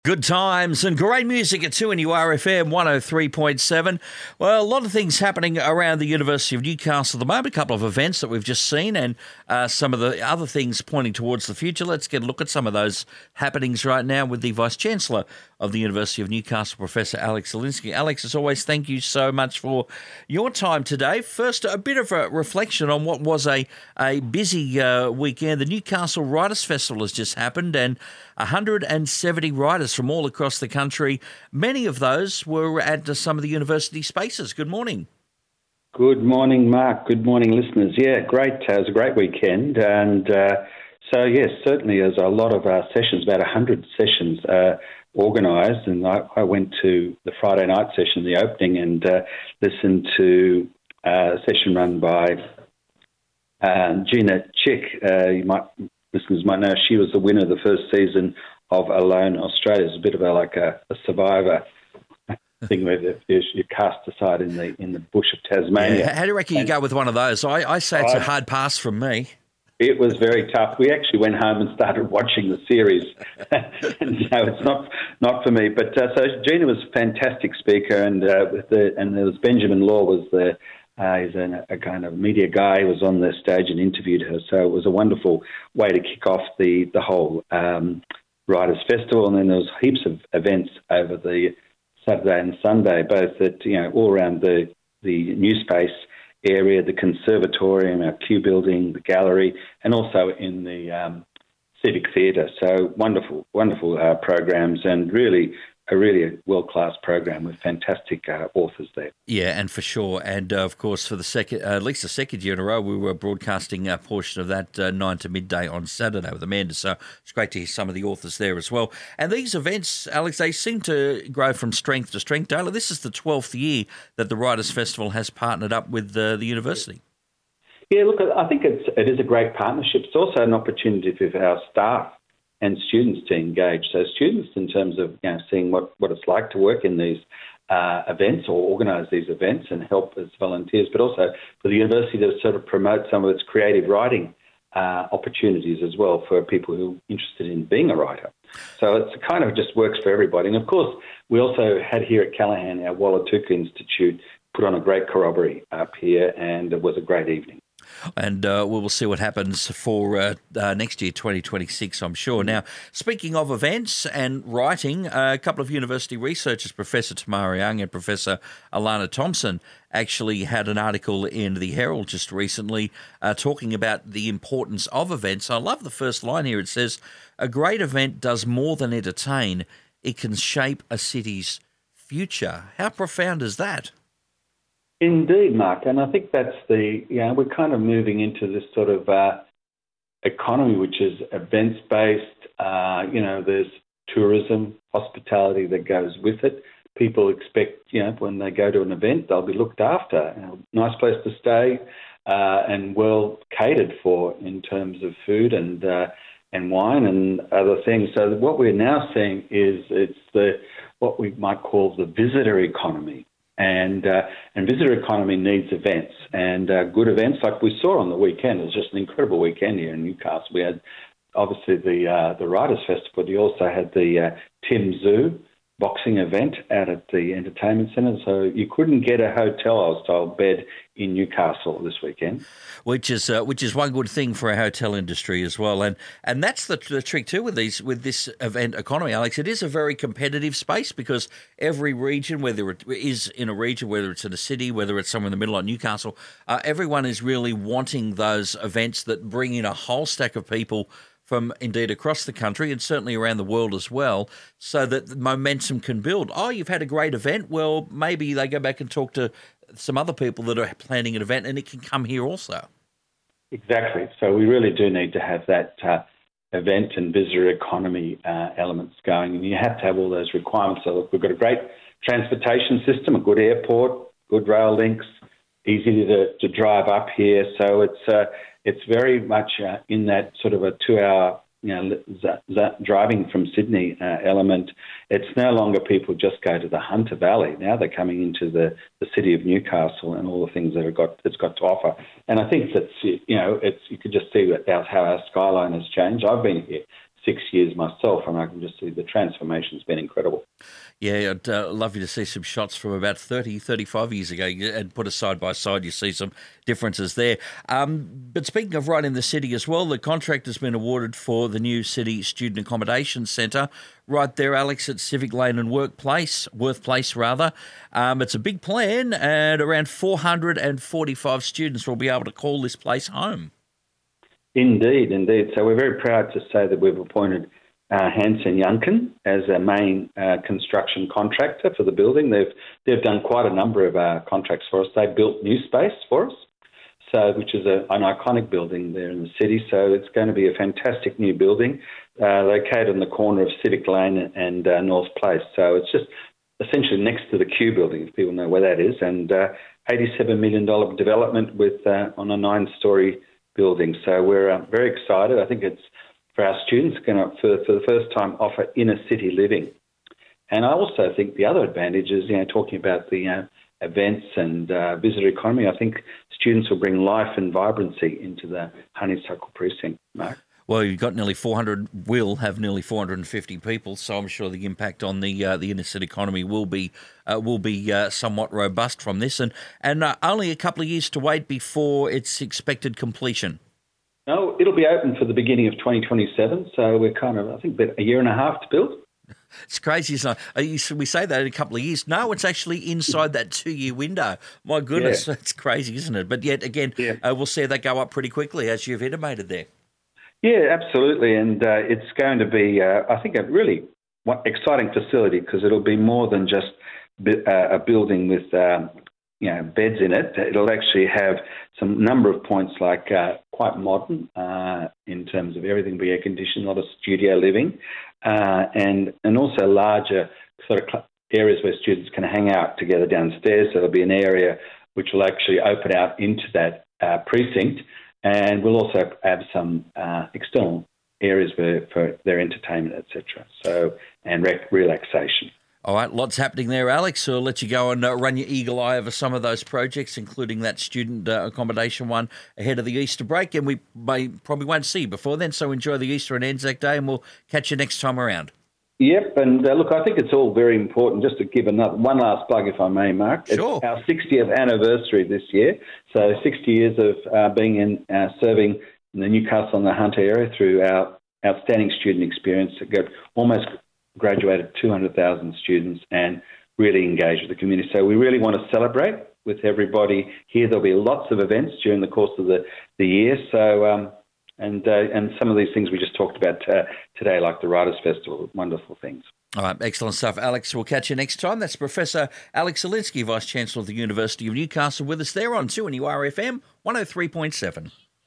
Good times and great music at 2NURFM 103.7. Well, a lot of things happening around the University of Newcastle at the moment, a couple of events that we've just seen and some of the other things pointing towards the future. Let's get a look at some of those happenings right now with the Vice-Chancellor of the University of Newcastle, Professor Alex Zielinski. Alex, as always, thank you so much for your time today. First, a bit of a reflection on what was a busy weekend. The Newcastle Writers' Festival has just happened and 170 writers from all across the country. Many of those were at some of the university spaces. Good morning. Good morning, Mark. Good morning, listeners. Yeah, great. It was a great weekend. And so, yes, certainly there's a lot of sessions, about 100 sessions organised. And I went to the Friday night session, the opening, and listened to a session run by Gina Chick. Listeners might know she was the winner of the first season of Alone Australia. It's a bit of a survivor thing where you're cast aside in the bush of Tasmania. Yeah. How do you reckon you go with one of those? I say it's a hard pass from me. It was very tough. We actually went home and started watching the series. And, it's not for me. But so Gina was a fantastic speaker, and there was Benjamin Law was the. He's a kind of media guy. He was on the stage and interviewed her. So it was a wonderful way to kick off the whole Writers' Festival. And then there was heaps of events over the Saturday and Sunday, both at, all around the new space area, the conservatorium, our Q building, the gallery, and also in the Civic Theatre. So wonderful programs, and really a world-class program with fantastic authors there. Yeah, and for sure. And, of course, for at least the second year in a row, we were broadcasting a portion of that 9 to midday on Saturday with Amanda. So it's great to hear some of the authors there as well. And these events, Alex, they seem to grow from strength to strength. Dale, this is the 12th year that the Writers' Festival has partnered up with the university. Yeah, look, I think it is a great partnership. It's also an opportunity for our staff and students to engage. So students, in terms of seeing what it's like to work in these events or organise these events and help as volunteers, but also for the university to sort of promote some of its creative writing opportunities as well for people who are interested in being a writer. So it's kind of just works for everybody. And of course, we also had here at Callaghan, our Wallatuka Institute, put on a great corroboree up here, and it was a great evening. And we will see what happens for next year, 2026, I'm sure. Now, speaking of events and writing, a couple of university researchers, Professor Tamara Young and Professor Alana Thompson, actually had an article in the Herald just recently talking about the importance of events. I love the first line here. It says, "A great event does more than entertain. It can shape a city's future." How profound is that? Indeed, Mark, and I think that's we're kind of moving into this sort of economy which is events-based. There's tourism, hospitality that goes with it. People expect, when they go to an event, they'll be looked after. Nice place to stay and well catered for in terms of food and wine and other things. So what we're now seeing is what we might call the visitor economy. And visitor economy needs events, and good events like we saw on the weekend. It was just an incredible weekend here in Newcastle. We had obviously the Writers' Festival, but you also had the Tim Zoo boxing event out at the entertainment centre. So you couldn't get a hotel, I was told, bed in Newcastle this weekend. Which is one good thing for our hotel industry as well, and that's the trick too with this event economy, Alex. It is a very competitive space because every region, whether it is in a region, whether it's in a city, whether it's somewhere in the middle like Newcastle, everyone is really wanting those events that bring in a whole stack of people from indeed across the country and certainly around the world as well, so that the momentum can build. Oh, you've had a great event. Well, maybe they go back and talk to some other people that are planning an event, and it can come here also. Exactly. So we really do need to have that event and visitor economy elements going, and you have to have all those requirements. So look, we've got a great transportation system, a good airport, good rail links, easy to drive up here. So it's very much in that sort of a 2-hour driving from Sydney element. It's no longer people just go to the Hunter Valley. Now they're coming into the city of Newcastle and all the things that it's got to offer. And I think that's, you could just see how our skyline has changed. I've been here 6 years myself, and I can just see the transformation's been incredible. Yeah, I'd love you to see some shots from about 30, 35 years ago and put us side by side. You see some differences there. But speaking of right in the city as well, the contract has been awarded for the new City Student Accommodation Centre right there, Alex, at Civic Lane and Worth Place. It's a big plan, and around 445 students will be able to call this place home. Indeed. So we're very proud to say that we've appointed Hansen Yuncken as our main construction contractor for the building. They've done quite a number of contracts for us. They built new space for us, which is an iconic building there in the city. So it's going to be a fantastic new building located on the corner of Civic Lane and North Place. So it's just essentially next to the Q building, if people know where that is, and $87 million development with on a 9-storey building. So we're very excited. I think it's for our students going to, for the first time, offer inner city living. And I also think the other advantage is, talking about the events and visitor economy, I think students will bring life and vibrancy into the Honeysuckle precinct, Mark. Well, you've got will have nearly 450 people, so I'm sure the impact on the inner city economy will be somewhat robust from this, and only a couple of years to wait before its expected completion. No, it'll be open for the beginning of 2027, so we're I think, about a year and a half to build. It's crazy, isn't it? We say that in a couple of years. No, it's actually inside that 2-year window. My goodness, It's crazy, isn't it? But yet again, we'll see that go up pretty quickly, as you've intimated there. Yeah, absolutely. And it's going to be, I think, a really exciting facility, because it'll be more than just a building with, beds in it. It'll actually have some number of points like quite modern in terms of everything being air-conditioned, a lot of studio living, and also larger sort of areas where students can hang out together downstairs. So there'll be an area which will actually open out into that precinct. And we'll also have some external areas for their entertainment, etc. And relaxation. All right, lots happening there, Alex. So I'll let you go and run your eagle eye over some of those projects, including that student accommodation one ahead of the Easter break. And we probably won't see you before then, so enjoy the Easter and Anzac Day, and we'll catch you next time around. Yep, and look, I think it's all very important. Just to give one last plug, if I may, Mark. Sure. It's our 60th anniversary this year, so 60 years of being in serving in the Newcastle and the Hunter area through our outstanding student experience. Almost graduated 200,000 students and really engaged with the community. So we really want to celebrate with everybody here. There'll be lots of events during the course of the year. So. And some of these things we just talked about today, like the Writers' Festival, wonderful things. All right, excellent stuff, Alex. We'll catch you next time. That's Professor Alex Zielinski, Vice-Chancellor of the University of Newcastle, with us there on 2NURFM 103.7.